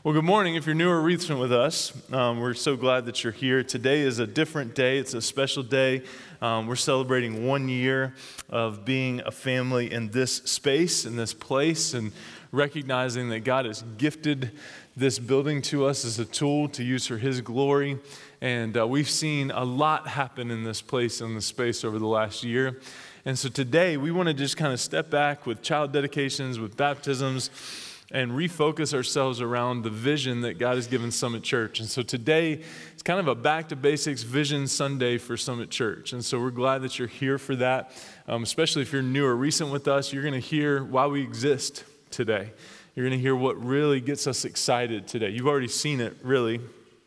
Well, good morning. If you're new or recent with us, we're so glad that you're here. Today is a different day. It's a special day. We're celebrating 1 year of being a family in this space, in this place, and recognizing that God has gifted this building to us as a tool to use for His glory. And we've seen a lot happen in this place, in this space over the last year. And so today, we want to just kind of step back with child dedications, with baptisms, and refocus ourselves around the vision that God has given Summit Church. And so today, it's kind of a back to basics vision Sunday for Summit Church. And so we're glad that you're here for that. Especially if you're new or recent with us, you're going to hear why we exist today. You're going to hear what really gets us excited today. You've already seen it, really,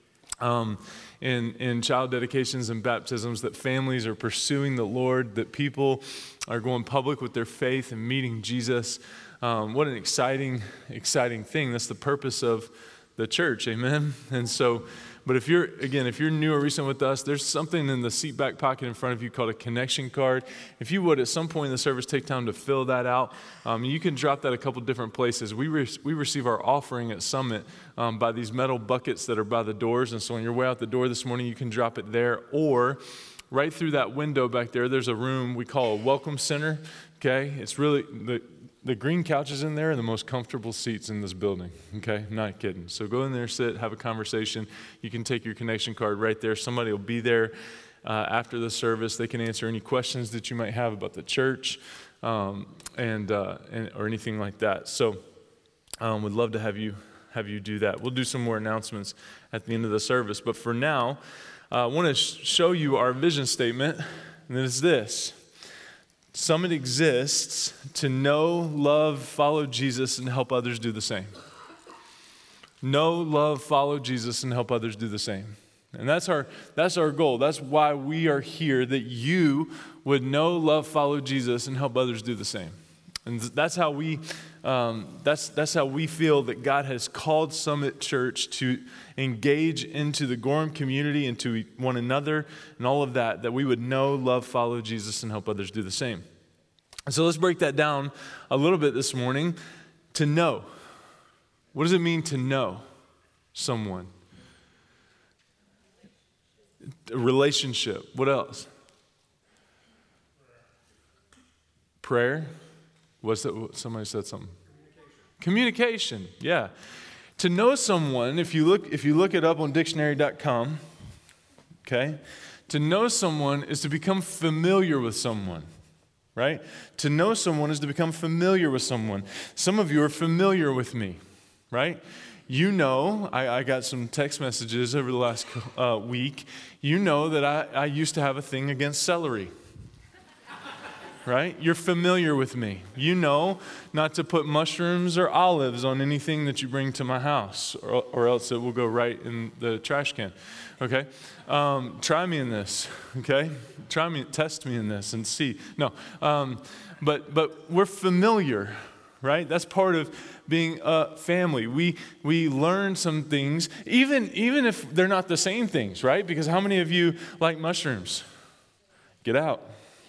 in child dedications and baptisms, that families are pursuing the Lord, that people are going public with their faith and meeting Jesus. What an exciting thing. That's the purpose of the church, amen? And so, but if you're new or recent with us, there's something in the seat back pocket in front of you called a connection card. If you would, at some point in the service, take time to fill that out. You can drop that a couple different places. We receive our offering at Summit by these metal buckets that are by the doors. And so on your way out the door this morning, you can drop it there. Or right through that window back there, there's a room we call a welcome center, okay? It's really... The green couches in there are the most comfortable seats in this building, okay? I'm not kidding. So go in there, sit, have a conversation. You can take your connection card right there. Somebody will be there after the service. They can answer any questions that you might have about the church or anything like that. So we'd love to have you do that. We'll do some more announcements at the end of the service. But for now, I want to show you our vision statement, and it is this. Summit exists to know, love, follow Jesus, and help others do the same. Know, love, follow Jesus, and help others do the same. And that's our goal. That's why we are here, that you would know, love, follow Jesus, and help others do the same. And that's how we feel that God has called Summit Church to engage into the Gorham community, into one another, and all of that we would know, love, follow Jesus, and help others do the same. And so let's break that down a little bit this morning. To know. What does it mean to know someone? A relationship. What else? Prayer. What's that? Somebody said something. Communication. Yeah. To know someone, if you look it up on dictionary.com, okay? To know someone is to become familiar with someone, right? To know someone is to become familiar with someone. Some of you are familiar with me, right? You know, I got some text messages over the last week. You know that I used to have a thing against celery. Right? You're familiar with me. You know not to put mushrooms or olives on anything that you bring to my house, or else it will go right in the trash can. Okay? Try me in this. Okay? Test me in this and see. No. But we're familiar, right? That's part of being a family. We learn some things, even if they're not the same things, right? Because how many of you like mushrooms? Get out.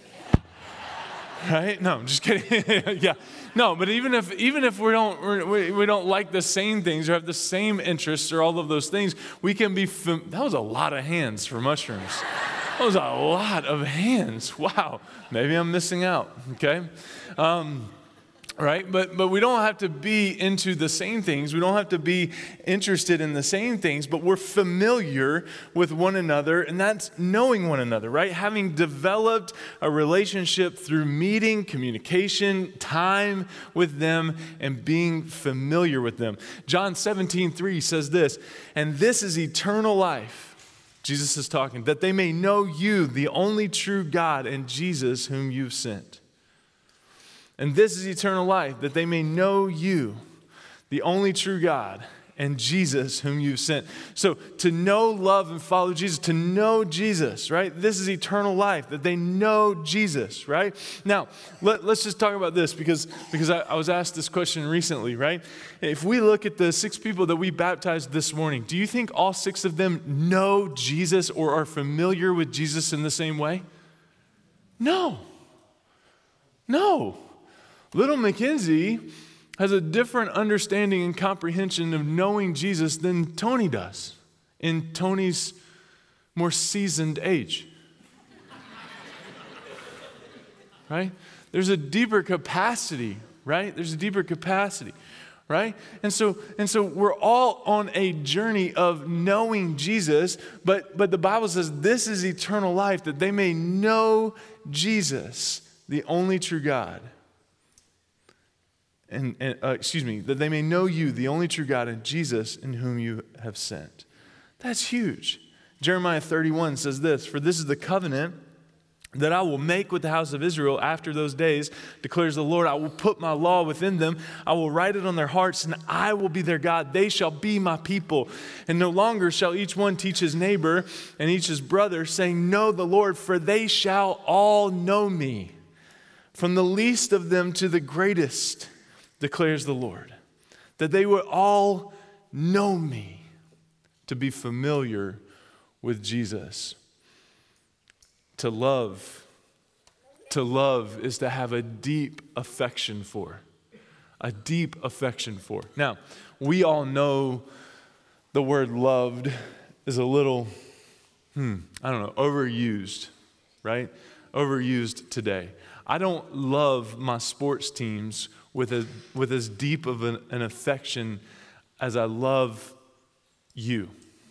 Right? No, I'm just kidding. Yeah. No, but even if we don't like the same things or have the same interests or all of those things, we can be. That was a lot of hands for mushrooms. That was a lot of hands. Wow. Maybe I'm missing out. Okay. Right? But we don't have to be into the same things. We don't have to be interested in the same things, but we're familiar with one another, and that's knowing one another, right? Having developed a relationship through meeting, communication, time with them, and being familiar with them. John 17:3 says this, and this is eternal life. Jesus is talking, that they may know you, the only true God, and Jesus whom you've sent. And this is eternal life, that they may know you, the only true God, and Jesus whom you've sent. So to know, love, and follow Jesus, to know Jesus, right? This is eternal life, that they know Jesus, right? Now, let's just talk about this because I was asked this question recently, right? If we look at the 6 people that we baptized this morning, do you think all 6 of them know Jesus or are familiar with Jesus in the same way? No. Little Mackenzie has a different understanding and comprehension of knowing Jesus than Tony does in Tony's more seasoned age. Right? There's a deeper capacity, right? There's a deeper capacity, right? And so we're all on a journey of knowing Jesus, but the Bible says this is eternal life, that they may know Jesus, the only true God. That they may know you, the only true God, and Jesus in whom you have sent. That's huge. Jeremiah 31 says this, "For this is the covenant that I will make with the house of Israel after those days, declares the Lord. I will put my law within them. I will write it on their hearts, and I will be their God. They shall be my people. And no longer shall each one teach his neighbor and each his brother, saying, know the Lord, for they shall all know me, from the least of them to the greatest, declares the Lord. That they would all know me," to be familiar with Jesus. To love is to have a deep affection for. A deep affection for. Now, we all know the word loved is a little, overused, right? Overused today. I don't love my sports teams with as deep of an affection as I love you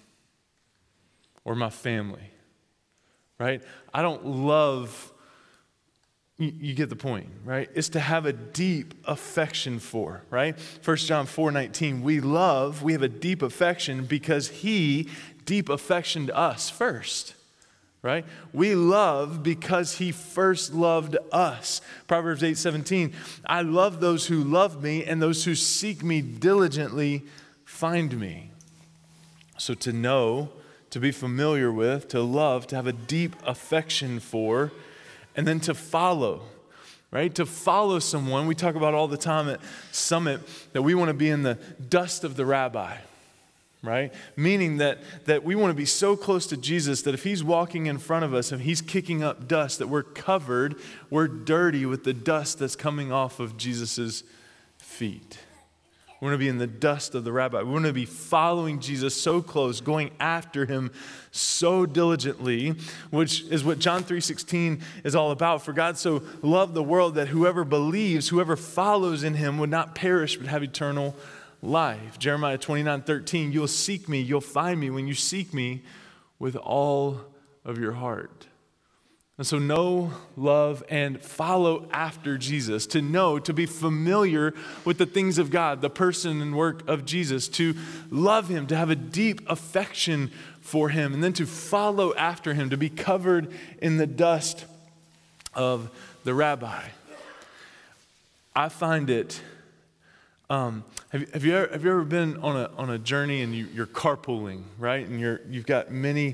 or my family. Right? I don't love, you get the point, right? It's to have a deep affection for, right? 1 John 4:19, we have a deep affection because he deep affectioned us first, right? We love because he first loved us. Proverbs 8:17, I love those who love me, and those who seek me diligently find me. So to know, to be familiar with, to love, to have a deep affection for, and then to follow, right? To follow someone. We talk about all the time at Summit that we want to be in the dust of the rabbi, right? Meaning that we want to be so close to Jesus that if he's walking in front of us and he's kicking up dust, that we're covered, we're dirty with the dust that's coming off of Jesus's feet. We want to be in the dust of the rabbi. We want to be following Jesus so close, going after him so diligently, which is what John 3:16 is all about. For God so loved the world that whoever believes, whoever follows in him would not perish but have eternal life. Jeremiah 29:13, you'll seek me, you'll find me when you seek me with all of your heart. And so know, love, and follow after Jesus. To know, to be familiar with the things of God, the person and work of Jesus. To love him, to have a deep affection for him. And then to follow after him, to be covered in the dust of the rabbi. I find it, have you ever been on a journey and you're carpooling, right? And you've got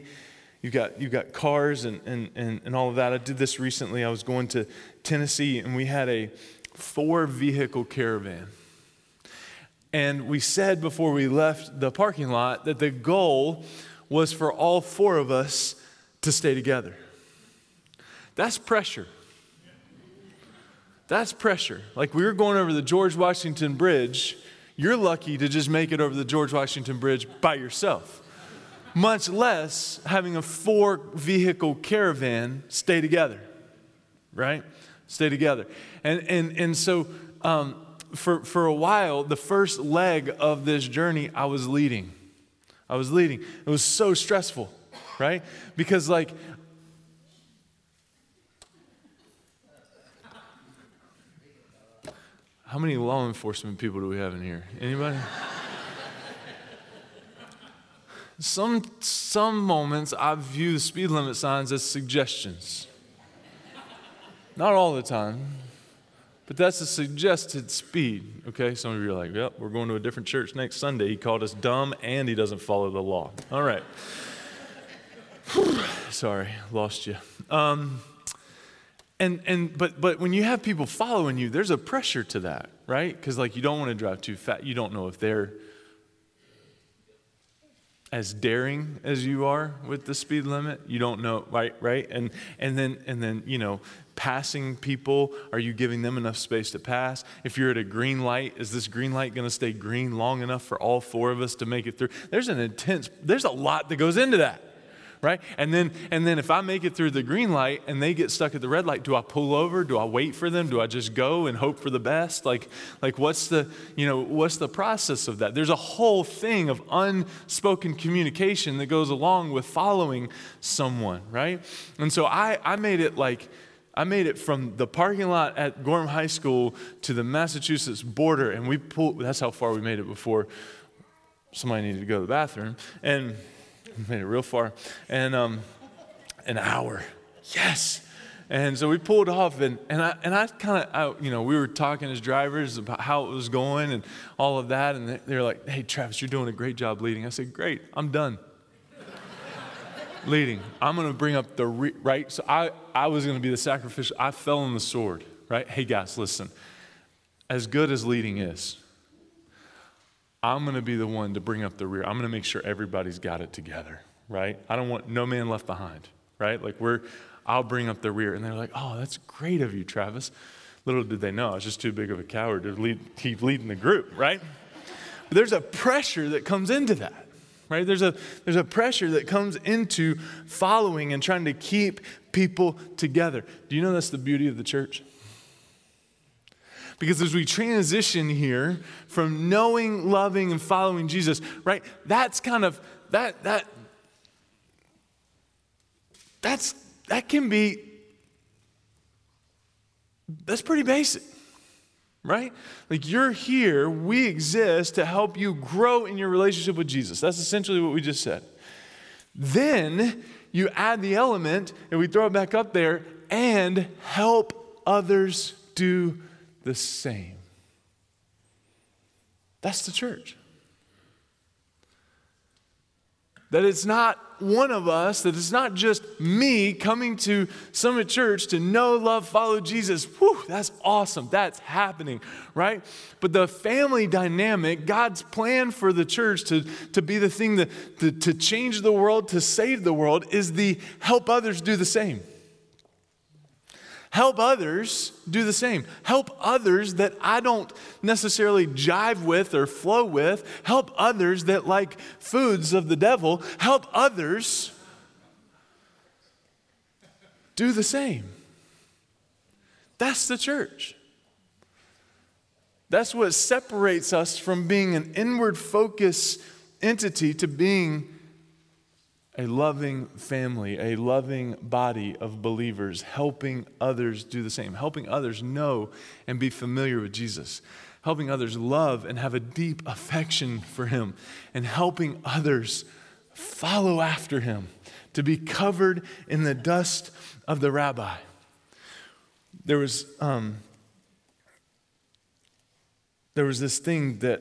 cars and all of that. I did this recently. I was going to Tennessee and we had a 4-vehicle caravan. And we said before we left the parking lot that the goal was for all 4 of us to stay together. That's pressure. That's pressure. Like we were going over the George Washington Bridge. You're lucky to just make it over the George Washington Bridge by yourself. Much less having a 4-vehicle caravan stay together, right? Stay together. And so for a while, the first leg of this journey, I was leading. It was so stressful, right? Because how many law enforcement people do we have in here? Anybody? Some moments I view the speed limit signs as suggestions. Not all the time, but that's a suggested speed. Okay, some of you are like, yep, we're going to a different church next Sunday. He called us dumb and he doesn't follow the law. All right. Sorry, lost you. But when you have people following you, there's a pressure to that, right? Because you don't want to drive too fast. You don't know if they're as daring as you are with the speed limit. You don't know, right? And then passing people, are you giving them enough space to pass? If you're at a green light, is this green light going to stay green long enough for all four of us to make it through? There's a lot that goes into that. Right? And then if I make it through the green light and they get stuck at the red light, do I pull over? Do I wait for them? Do I just go and hope for the best? Like what's the process of that? There's a whole thing of unspoken communication that goes along with following someone, right? And so I made it from the parking lot at Gorham High School to the Massachusetts border, and that's how far we made it before somebody needed to go to the bathroom. And made it real far, and an hour, yes. And so we pulled off, and I kind of, we were talking as drivers about how it was going and all of that, and they were like, "Hey, Travis, you're doing a great job leading." I said, "Great, I'm done leading. I'm going to bring up the right." So I was going to be the sacrificial. I fell on the sword, right? Hey guys, listen. As good as leading is, I'm going to be the one to bring up the rear. I'm going to make sure everybody's got it together, right? I don't want no man left behind, right? I'll bring up the rear. And they're like, "Oh, that's great of you, Travis." Little did they know I was just too big of a coward to keep leading the group, right? But there's a pressure that comes into that, right? There's a pressure that comes into following and trying to keep people together. Do you know that's the beauty of the church? Because as we transition here from knowing, loving, and following Jesus, right, that's kind of, that can be, that's pretty basic, right? Like, you're here, we exist to help you grow in your relationship with Jesus. That's essentially what we just said. Then you add the element, and we throw it back up there, and help others do the same. That's the church. That it's not one of us, that it's not just me coming to Summit Church to know, love, follow Jesus. Whew, that's awesome. That's happening, right? But the family dynamic, God's plan for the church to be the thing to change the world, to save the world, is the help others do the same. Help others do the same. Help others that I don't necessarily jive with or flow with. Help others that like foods of the devil. Help others do the same. That's the church. That's what separates us from being an inward focus entity to being a loving family, a loving body of believers, helping others do the same, helping others know and be familiar with Jesus, helping others love and have a deep affection for him, and helping others follow after him, to be covered in the dust of the rabbi. There was this thing that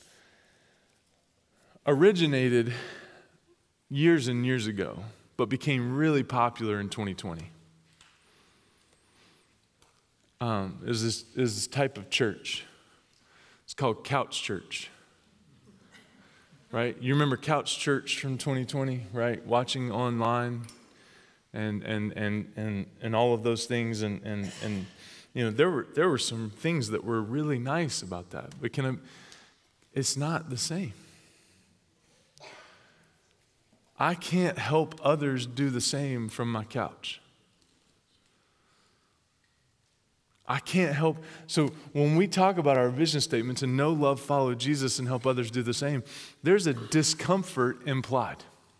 originated years and years ago, but became really popular in 2020. Is this type of church. It's called couch church. Right? You remember couch church from 2020, right? Watching online and all of those things, and there were some things that were really nice about that. But it's not the same. I can't help others do the same from my couch. I can't help. So when we talk about our vision statement to know, love, follow Jesus, and help others do the same, there's a discomfort implied.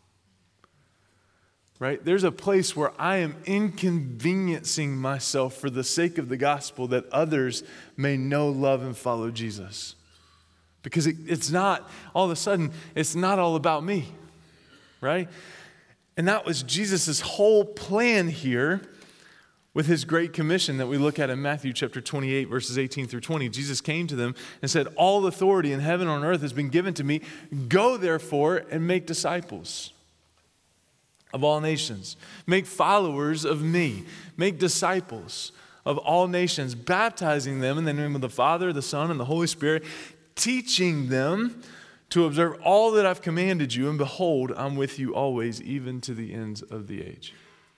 Right? There's a place where I am inconveniencing myself for the sake of the gospel that others may know, love, and follow Jesus. Because it's not, all of a sudden, it's not all about me. Right? And that was Jesus' whole plan here with his great commission that we look at in Matthew chapter 28, verses 18 through 20. Jesus came to them and said, "All authority in heaven and on earth has been given to me. Go therefore and make disciples of all nations. Make followers of me. Make disciples of all nations, baptizing them in the name of the Father, the Son, and the Holy Spirit, teaching them to observe all that I've commanded you, and behold, I'm with you always, even to the ends of the age.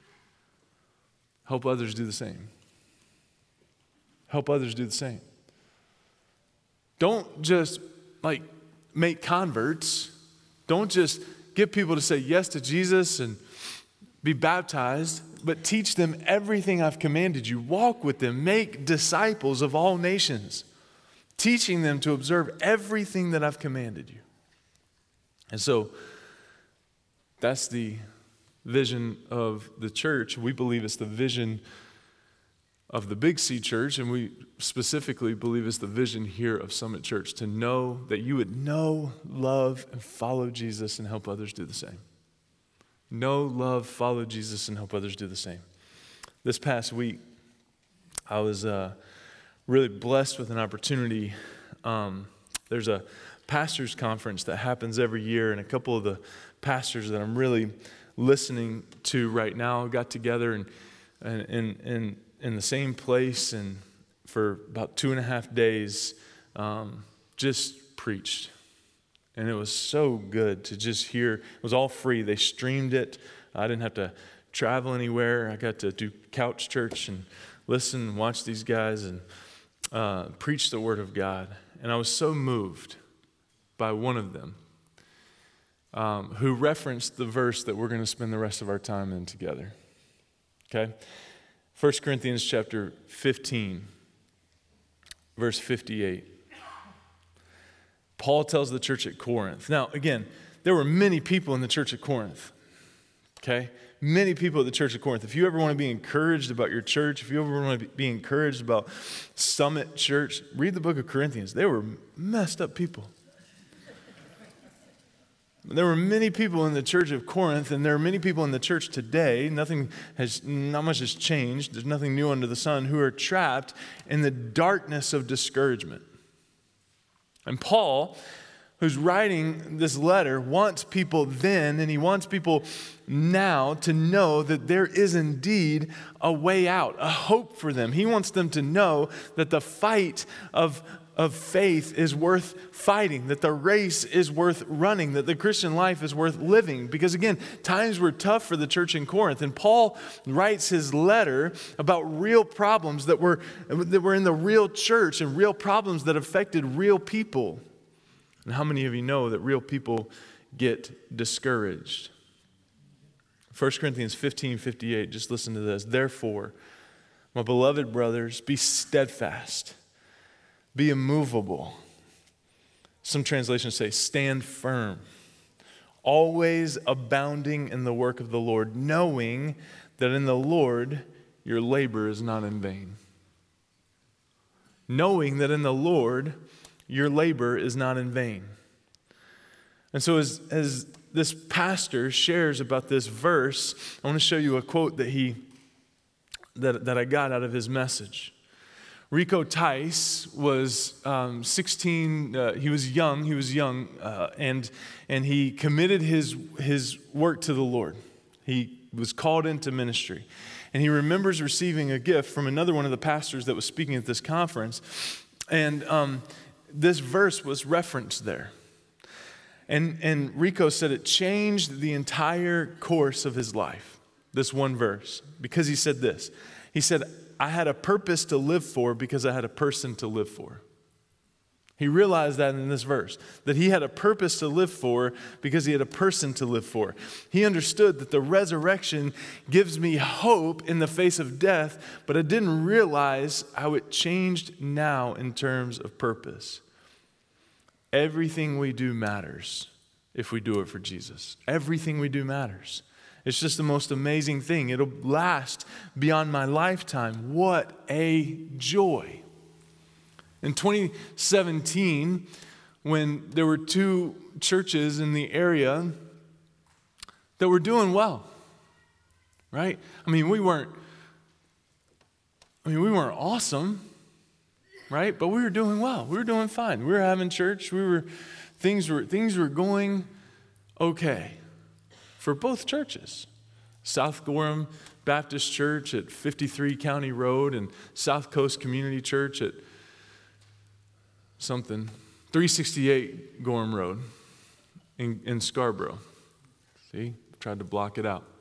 Help others do the same. Help others do the same. Don't just make converts. Don't just get people to say yes to Jesus and be baptized, but teach them everything I've commanded you. Walk with them. Make disciples of all nations, teaching them to observe everything that I've commanded you. And so that's the vision of the church. We believe it's the vision of the Big C Church, and we specifically believe it's the vision here of Summit Church, to know that you would know, love, and follow Jesus and help others do the same. Know, love, follow Jesus, and help others do the same. This past week, I was really blessed with an opportunity. There's a pastors' conference that happens every year, and a couple of the pastors that I'm really listening to right now got together and in the same place, and for about 2.5 days, just preached. And it was so good to just hear. It was all free. They streamed it. I didn't have to travel anywhere. I got to do couch church and listen and watch these guys and preach the Word of God. And I was so moved by one of them who referenced the verse that we're going to spend the rest of our time in together. Okay? 1 Corinthians chapter 15, verse 58. Paul tells the church at Corinth. Now, again, there were many people in the church at Corinth. Okay? Many people at the church at Corinth. If you ever want to be encouraged about your church, if you ever want to be encouraged about Summit Church, read the book of Corinthians. They were messed up people. There were many people in the church of Corinth, and there are many people in the church today. Not much has changed. There's nothing new under the sun, who are trapped in the darkness of discouragement. And Paul, who's writing this letter, wants people then, and he wants people now to know that there is indeed a way out, a hope for them. He wants them to know that the fight of faith is worth fighting, that the race is worth running, that the Christian life is worth living. Because again, times were tough for the church in Corinth, and Paul writes his letter about real problems that were in the real church and real problems that affected real people. And how many of you know that real people get discouraged? 1 Corinthians 15:58, just listen to this. Therefore, my beloved brothers, be steadfast. Be immovable. Some translations say, stand firm. Always abounding in the work of the Lord, knowing that in the Lord your labor is not in vain. Knowing that in the Lord your labor is not in vain. And so as this pastor shares about this verse, I want to show you a quote that I got out of his message. Rico Tice was 16. He was young, and he committed his work to the Lord. He was called into ministry, and he remembers receiving a gift from another one of the pastors that was speaking at this conference, and this verse was referenced there. And Rico said it changed the entire course of his life. This one verse, because he said this. He said, I had a purpose to live for because I had a person to live for. He realized that in this verse, that he had a purpose to live for because he had a person to live for. He understood that the resurrection gives me hope in the face of death, but I didn't realize how it changed now in terms of purpose. Everything we do matters if we do it for Jesus. Everything we do matters. It's just the most amazing thing. It'll last beyond my lifetime. What a joy. In 2017, when there were 2 churches in the area that were doing well, right? We weren't awesome, right? But we were doing well. We were doing fine. We were having church. Things were going okay for both churches. South Gorham Baptist Church at 53 County Road and South Coast Community Church at 368 Gorham Road. in Scarborough. See, tried to block it out.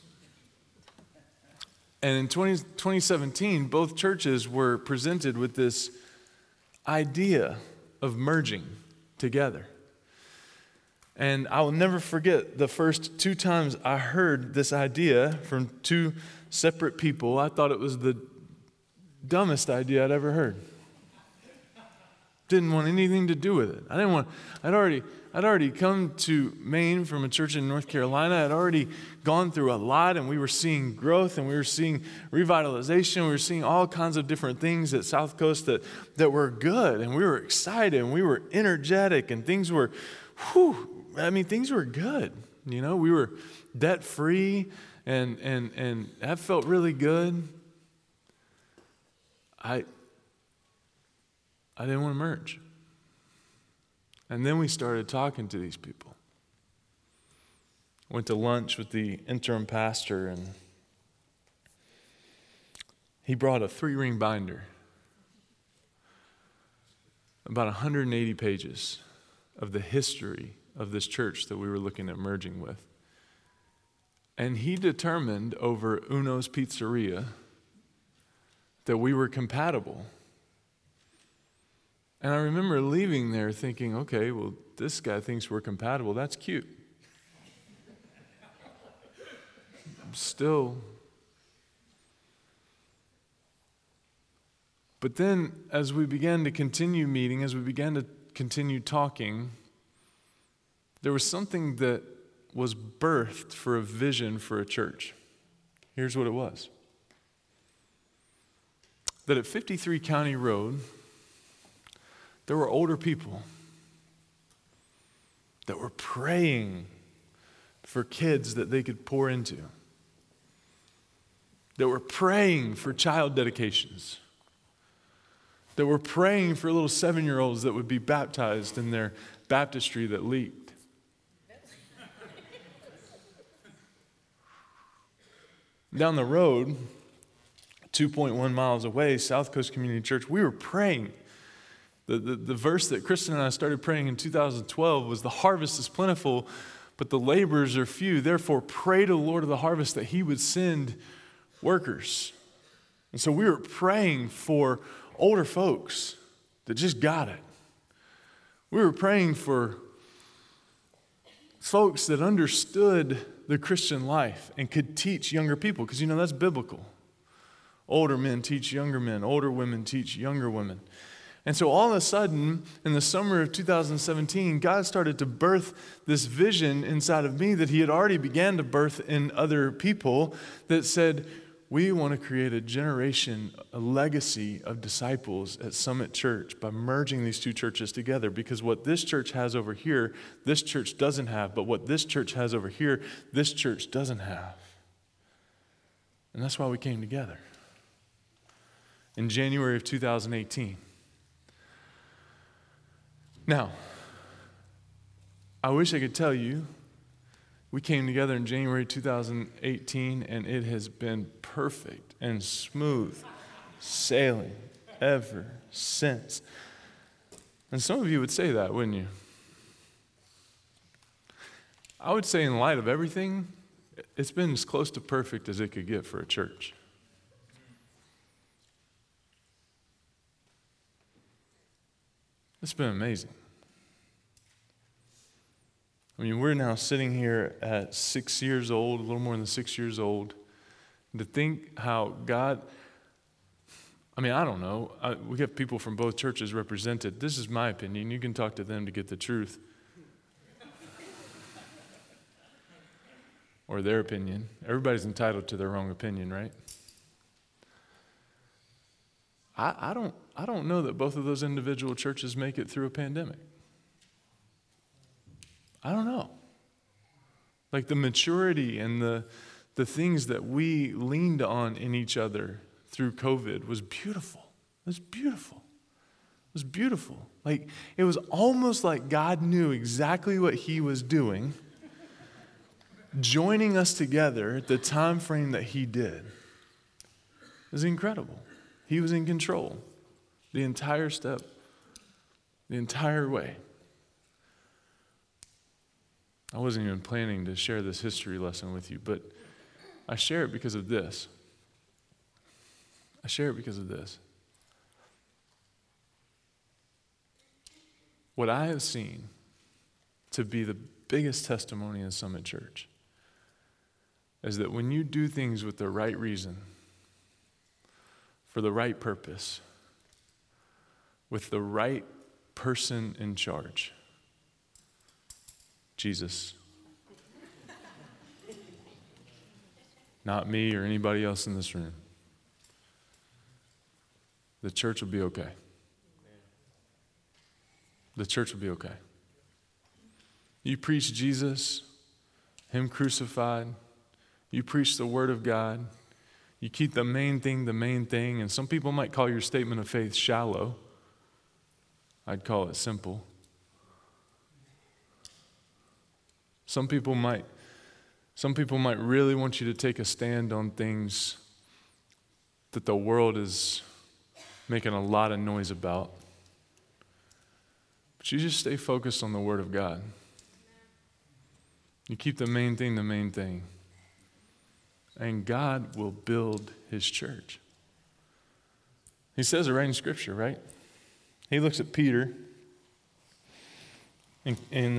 And in 2017, both churches were presented with this idea of merging together. And I will never forget the first 2 times I heard this idea from 2 separate people. I thought it was the dumbest idea I'd ever heard. Didn't want anything to do with it. I'd already come to Maine from a church in North Carolina. I'd already gone through a lot, and we were seeing growth, and we were seeing revitalization. We were seeing all kinds of different things at South Coast that were good, and we were excited, and we were energetic, and things were, things were good. You know, we were debt-free, and that felt really good. I didn't want to merge. And then we started talking to these people. Went to lunch with the interim pastor, and he brought a 3-ring binder, about 180 pages of the history of this church that we were looking at merging with. And he determined over Uno's Pizzeria that we were compatible. And I remember leaving there thinking, okay, well, this guy thinks we're compatible. That's cute. Still. But then as we began to continue meeting, as we began to continue talking, there was something that was birthed for a vision for a church. Here's what it was. That at 53 County Road, there were older people that were praying for kids that they could pour into, that were praying for child dedications, that were praying for little 7-year-olds that would be baptized in their baptistry that leaked. Down the road, 2.1 miles away, South Coast Community Church, we were praying. The verse that Kristen and I started praying in 2012 was, the harvest is plentiful, but the laborers are few. Therefore, pray to the Lord of the harvest that he would send workers. And so we were praying for older folks that just got it. We were praying for folks that understood the Christian life and could teach younger people, because that's biblical. Older men teach younger men. Older women teach younger women. And so all of a sudden, in the summer of 2017, God started to birth this vision inside of me that he had already began to birth in other people that said, we want to create a generation, a legacy of disciples at Summit Church by merging these 2 churches together, because what this church has over here, this church doesn't have, but what this church has over here, this church doesn't have. And that's why we came together in January of 2018. Now, I wish I could tell you we came together in January 2018 and it has been perfect and smooth sailing ever since. And some of you would say that, wouldn't you? I would say in light of everything, it's been as close to perfect as it could get for a church. It's been amazing. I mean, we're now sitting here at 6 years old, a little more than 6 years old. To think how God, I don't know. We have people from both churches represented. This is my opinion. You can talk to them to get the truth. Or their opinion. Everybody's entitled to their own opinion, right? I don't know that both of those individual churches make it through a pandemic. I don't know. Like the maturity and the things that we leaned on in each other through COVID was beautiful. It was beautiful. It was beautiful. Like it was almost like God knew exactly what he was doing, joining us together at the time frame that he did. It was incredible. He was in control the entire step, the entire way. I wasn't even planning to share this history lesson with you, but I share it because of this. I share it because of this. What I have seen to be the biggest testimony in Summit Church is that when you do things with the right reason, for the right purpose, with the right person in charge, Jesus, not me or anybody else in this room, the church will be okay. The church will be okay. You preach Jesus, Him crucified. You preach the Word of God. You keep the main thing, and some people might call your statement of faith shallow. I'd call it simple. Some people might really want you to take a stand on things that the world is making a lot of noise about. But you just stay focused on the Word of God. You keep the main thing. And God will build His church. He says it right in Scripture, right? He looks at Peter, and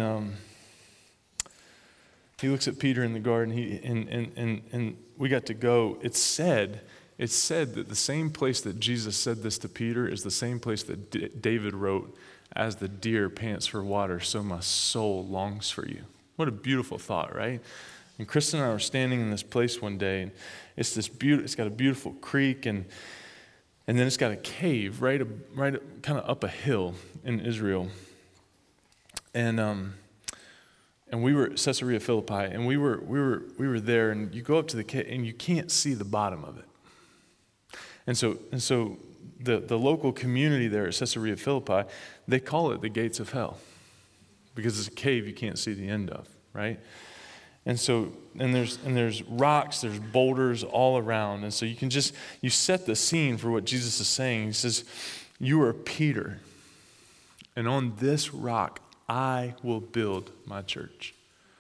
he looks at Peter in the garden. And we got to go. It's said that the same place that Jesus said this to Peter is the same place that David wrote, "As the deer pants for water, so my soul longs for you." What a beautiful thought, right? And Kristen and I were standing in this place one day, and it's got a beautiful creek, and then it's got a cave right kind of up a hill in Israel. And we were at Caesarea Philippi, and we were there, and you go up to the cave, and you can't see the bottom of it. And so the local community there at Caesarea Philippi, they call it the gates of hell, because it's a cave you can't see the end of, right? And there's rocks, there's boulders all around. And so you set the scene for what Jesus is saying. He says, "You are Peter, and on this rock I will build my church."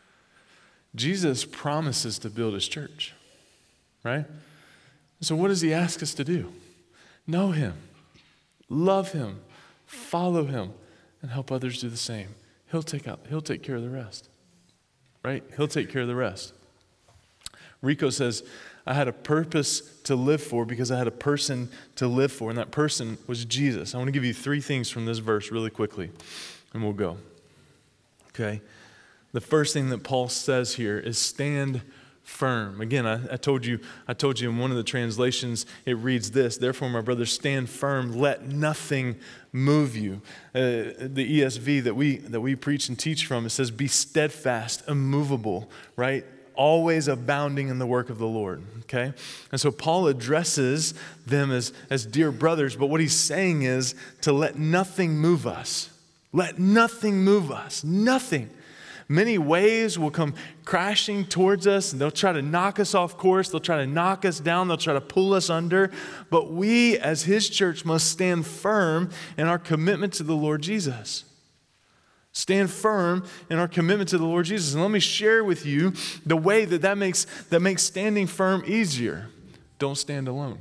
Jesus promises to build His church, right? So what does He ask us to do? Know Him, love Him, follow Him, and help others do the same. He'll take care of the rest. Right? He'll take care of the rest. Rico says, "I had a purpose to live for because I had a person to live for," and that person was Jesus. I want to give you 3 things from this verse really quickly, and we'll go. Okay? The first thing that Paul says here is stand firm. Again, I told you in one of the translations, it reads this: "Therefore, my brothers, stand firm, let nothing move you." The ESV that we preach and teach from, it says, "Be steadfast, immovable," right? Always abounding in the work of the Lord, okay? And so Paul addresses them as dear brothers, but what he's saying is to let nothing move us. Let nothing move us. Nothing. Many waves will come crashing towards us, and they'll try to knock us off course. They'll try to knock us down. They'll try to pull us under. But we, as His church, must stand firm in our commitment to the Lord Jesus. Stand firm in our commitment to the Lord Jesus. And let me share with you the way that makes standing firm easier. Don't stand alone.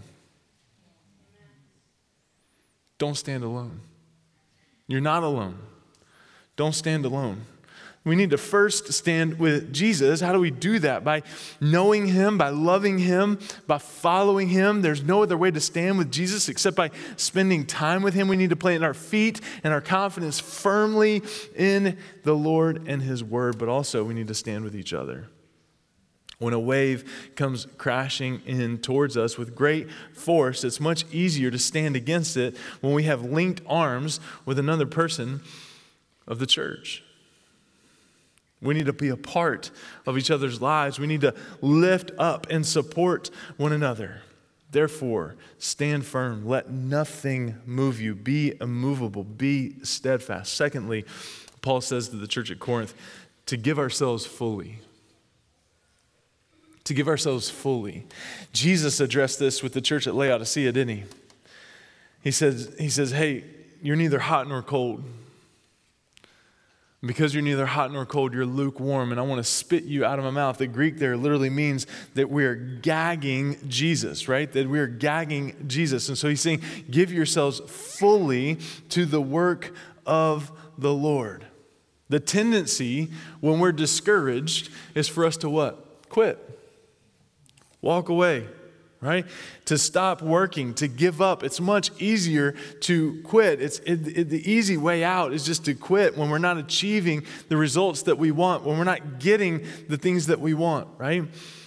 Don't stand alone. You're not alone. Don't stand alone. We need to first stand with Jesus. How do we do that? By knowing Him, by loving Him, by following Him. There's no other way to stand with Jesus except by spending time with Him. We need to plant our feet and our confidence firmly in the Lord and His Word, but also we need to stand with each other. When a wave comes crashing in towards us with great force, it's much easier to stand against it when we have linked arms with another person of the church. We need to be a part of each other's lives. We need to lift up and support one another. Therefore, stand firm. Let nothing move you. Be immovable. Be steadfast. Secondly, Paul says to the church at Corinth to give ourselves fully. To give ourselves fully. Jesus addressed this with the church at Laodicea, didn't he? He says, "Hey, you're neither hot nor cold. Because you're neither hot nor cold, you're lukewarm, and I want to spit you out of my mouth. The Greek there literally means that we're gagging Jesus, right? That we're gagging Jesus. And so he's saying, give yourselves fully to the work of the Lord. The tendency when we're discouraged is for us to what? Quit. Walk away. Right? To stop working, to give up. It's much easier to quit. The easy way out is just to quit when we're not achieving the results that we want, when we're not getting the things that we want, right?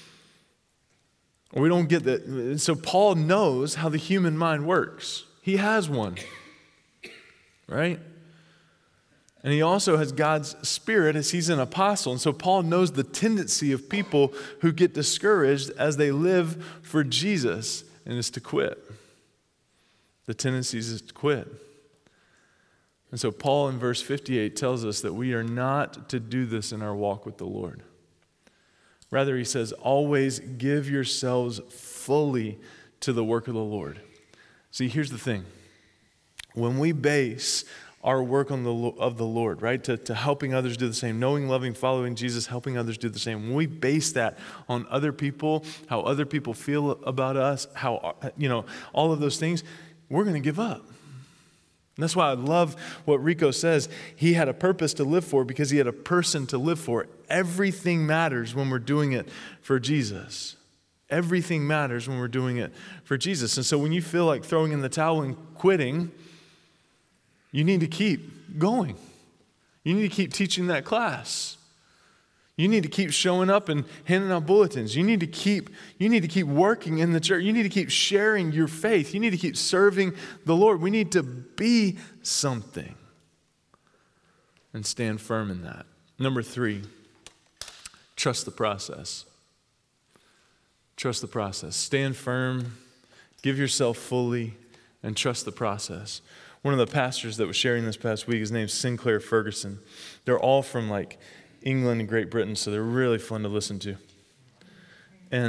Or we don't get that. So Paul knows how the human mind works. He has one, right? And he also has God's Spirit as he's an apostle. And so Paul knows the tendency of people who get discouraged as they live for Jesus, and it's to quit. The tendency is to quit. And so Paul in verse 58 tells us that we are not to do this in our walk with the Lord. Rather, he says, always give yourselves fully to the work of the Lord. See, here's the thing. When we base our work of the Lord, right? To helping others do the same, knowing, loving, following Jesus, helping others do the same. When we base that on other people, how other people feel about us, how, all of those things, we're going to give up. And that's why I love what Rico says. He had a purpose to live for because he had a person to live for. Everything matters when we're doing it for Jesus. Everything matters when we're doing it for Jesus. And so when you feel like throwing in the towel and quitting, you need to keep going. You need to keep teaching that class. You need to keep showing up and handing out bulletins. You need to keep working in the church. You need to keep sharing your faith. You need to keep serving the Lord. We need to be something and stand firm in that. Number 3, trust the process. Trust the process. Stand firm, give yourself fully, and trust the process. One of the pastors that was sharing this past week, his name's Sinclair Ferguson. They're all from England and Great Britain, so they're really fun to listen to. And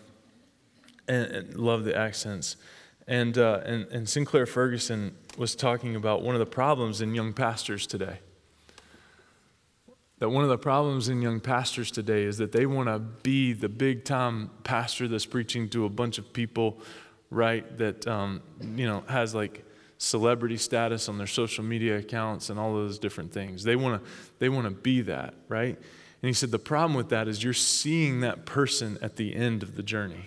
love the accents. And Sinclair Ferguson was talking about one of the problems in young pastors today. That one of the problems in young pastors today is that they want to be the big time pastor that's preaching to a bunch of people, right? That has celebrity status on their social media accounts and all those different things. They want to be that, right? And he said the problem with that is you're seeing that person at the end of the journey.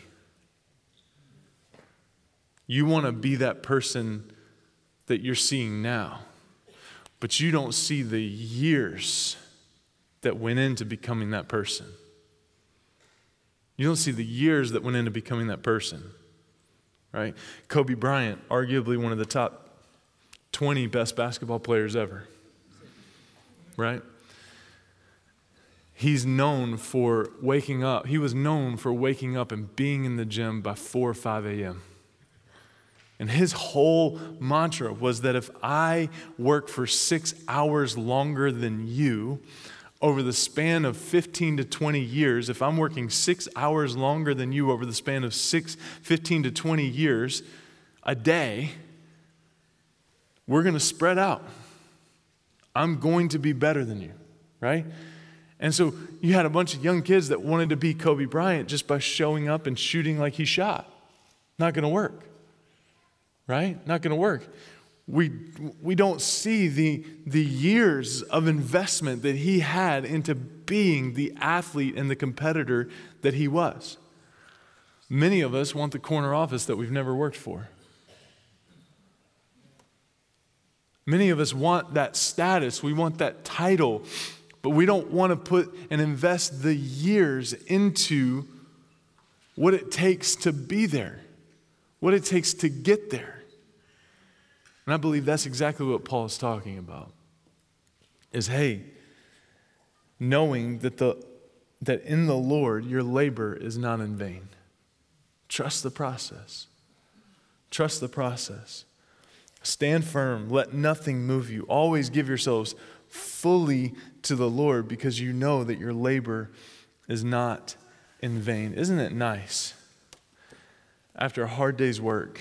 You want to be that person that you're seeing now, but you don't see the years that went into becoming that person. You don't see the years that went into becoming that person, right? Kobe Bryant, arguably one of the top 20 best basketball players ever, right? He's known for waking up. He was known for waking up and being in the gym by 4 or 5 a.m. And his whole mantra was that if I work for 6 hours longer than you, over the span of 15 to 20 years, if I'm working 6 hours longer than you over the span of 15 to 20 years a day, we're going to spread out. I'm going to be better than you, right? And so you had a bunch of young kids that wanted to be Kobe Bryant just by showing up and shooting like he shot. Not going to work, right? Not going to work. We don't see the years of investment that he had into being the athlete and the competitor that he was. Many of us want the corner office that we've never worked for. Many of us want that status, we want that title, but we don't want to put and invest the years into what it takes to be there, what it takes to get there. And I believe that's exactly what Paul is talking about. Is, hey, knowing that in the Lord your labor is not in vain. Trust the process. Trust the process. Stand firm. Let nothing move you. Always give yourselves fully to the Lord because you know that your labor is not in vain. Isn't it nice, after a hard day's work,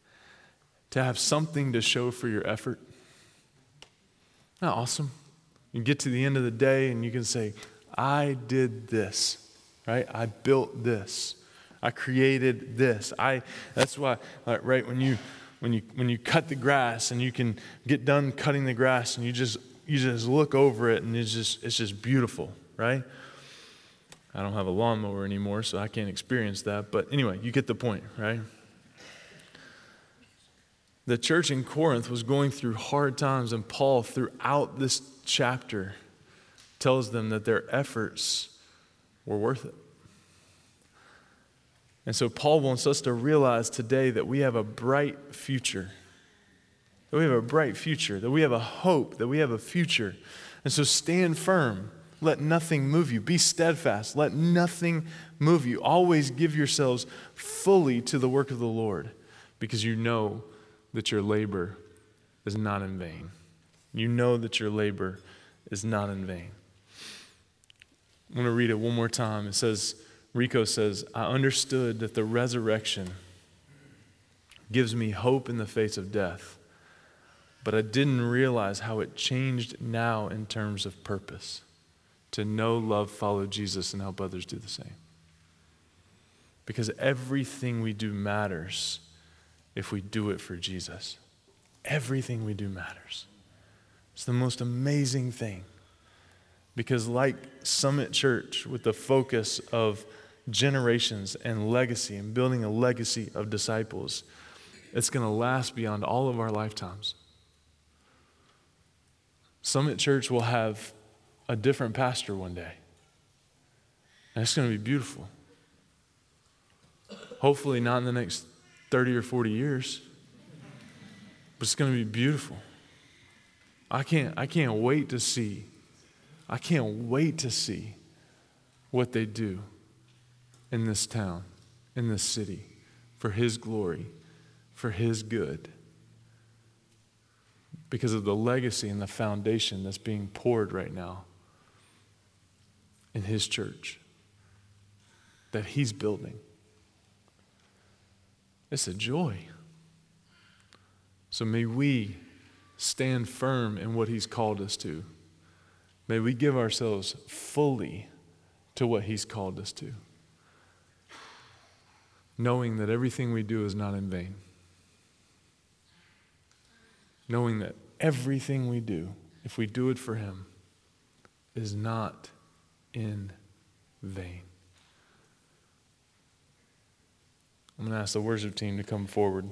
to have something to show for your effort? Isn't that awesome? You get to the end of the day and you can say, I did this, right? I built this. I created this. That's why, right, when you cut the grass and you can get done cutting the grass and you just look over it and it's just beautiful, right? I don't have a lawnmower anymore, so I can't experience that. But anyway, you get the point, right? The church in Corinth was going through hard times, and Paul, throughout this chapter, tells them that their efforts were worth it. And so Paul wants us to realize today that we have a bright future. That we have a bright future, that we have a hope, that we have a future. And so stand firm. Let nothing move you. Be steadfast. Let nothing move you. Always give yourselves fully to the work of the Lord, because you know that your labor is not in vain. You know that your labor is not in vain. I'm going to read it one more time. It says, Rico says, I understood that the resurrection gives me hope in the face of death, but I didn't realize how it changed now in terms of purpose. To know, love, follow Jesus, and help others do the same. Because everything we do matters if we do it for Jesus. Everything we do matters. It's the most amazing thing. Because like Summit Church, with the focus of generations and legacy and building a legacy of disciples, it's going to last beyond all of our lifetimes. Summit Church will have a different pastor one day. And it's going to be beautiful. Hopefully not in the next 30 or 40 years. But it's going to be beautiful. I can't wait to see. I can't wait to see what they do in this town, in this city, for His glory, for His good. Because of the legacy and the foundation that's being poured right now in His church that He's building. It's a joy. So may we stand firm in what He's called us to. May we give ourselves fully to what He's called us to, knowing that everything we do is not in vain. Knowing that everything we do, if we do it for Him, is not in vain. I'm going to ask the worship team to come forward.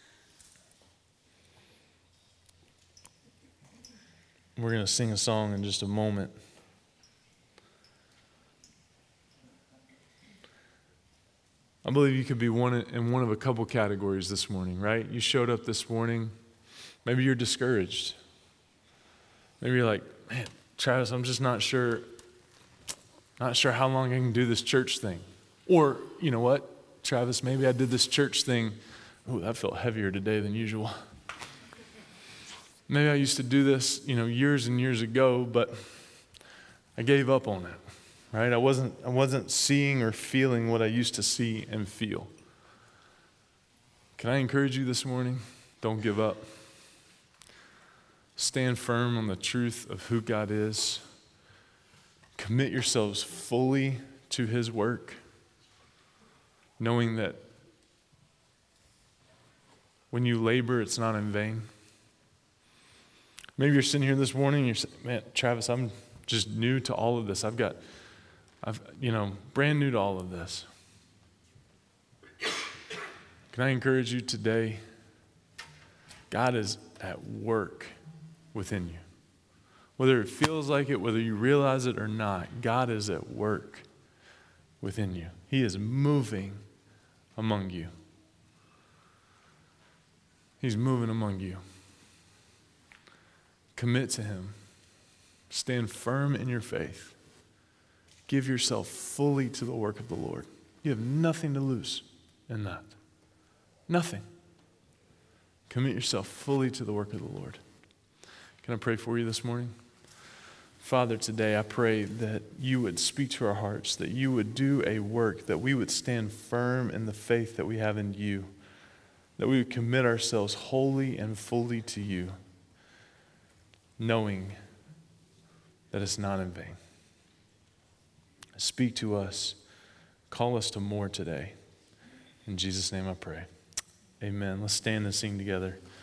We're going to sing a song in just a moment. I believe you could be in one of a couple categories this morning, right? You showed up this morning. Maybe you're discouraged. Maybe you're like, man, Travis, I'm just not sure how long I can do this church thing. Or, you know what, Travis, maybe I did this church thing. Oh, that felt heavier today than usual. Maybe I used to do this, years and years ago, but I gave up on it, right? I wasn't seeing or feeling what I used to see and feel. Can I encourage you this morning? Don't give up. Stand firm on the truth of who God is. Commit yourselves fully to His work, knowing that when you labor, it's not in vain. Maybe you're sitting here this morning and you're saying, man, Travis, I'm just new to all of this. Brand new to all of this. Can I encourage you today? God is at work within you. Whether it feels like it, whether you realize it or not, God is at work within you. He is moving among you. He's moving among you. Commit to Him. Stand firm in your faith. Give yourself fully to the work of the Lord. You have nothing to lose in that. Nothing. Commit yourself fully to the work of the Lord. Can I pray for you this morning? Father, today I pray that you would speak to our hearts, that you would do a work, that we would stand firm in the faith that we have in you, that we would commit ourselves wholly and fully to you, knowing that it's not in vain. Speak to us. Call us to more today. In Jesus' name I pray. Amen. Let's stand and sing together.